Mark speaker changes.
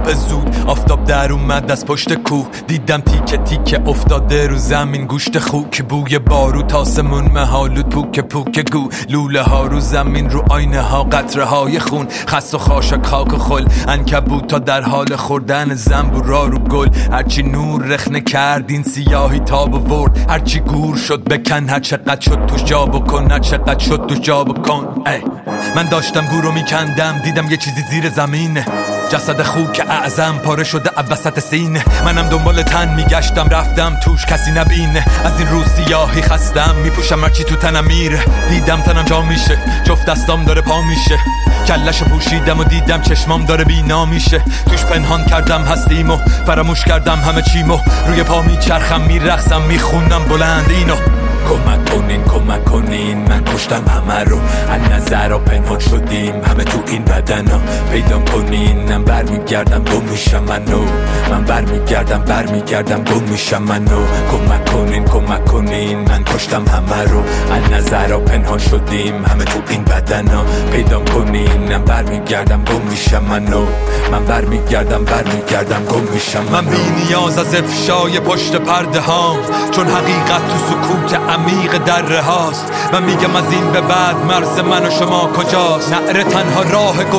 Speaker 1: صبح زود آفتاب در اومد از پشت کوه، دیدم تیکه تیکه افتاده رو زمین گوشت خوک، بوی باروت آسمون مهالود پوک پوک گو، لوله ها رو زمین رو آینه ها قطره های خون، خس و خاشاک خاک و خل، عنکبوت تا در حال خوردن زنبورا رو گل، هرچی نور رخنه کرد این سیاهی تاب آورد، هرچی گور شد بکن، هر چقدر شد توش جا بکن، هر چقدر شد توش جا بکن. من داشتم گورو میکندم، دیدم یه چیزی زیر زمینه، جسد خوک اعظم پاره شده وسط سینه، منم دنبال تن میگشتم رفتم توش کسی نبینه، از این روز سیاهی خستم میپوشم هرچی تو تنم میره، دیدم تنم جا میشه، جفت دستام داره پا میشه، کلشو پوشیدم و دیدم چشمام داره بینا میشه، توش پنهان کردم هستیم و فراموش کردم همه چیمو، روی پا میچرخم میرقصم میخونم بلند اینو، کمک کنین من کشتم همه رو، از نظر و پنهان شدیم همه تو این بدن ها، پیدا کنین من برمیگردم گم میشم من برمیگردم گم میشم منو، کمک کنین من کشتم همه رو، از نظر و پنهان شدیم همه تو این بدن ها، پیدا کنین من برمیگردم گم میشم من برمیگردم گم میشم من بی نیاز از افشای پشت پرده ها، چون حقیقت تو سکوت عمیق دره هاست، من میگم از این به بعد مرز من و شما کجاست، نعره تنها راه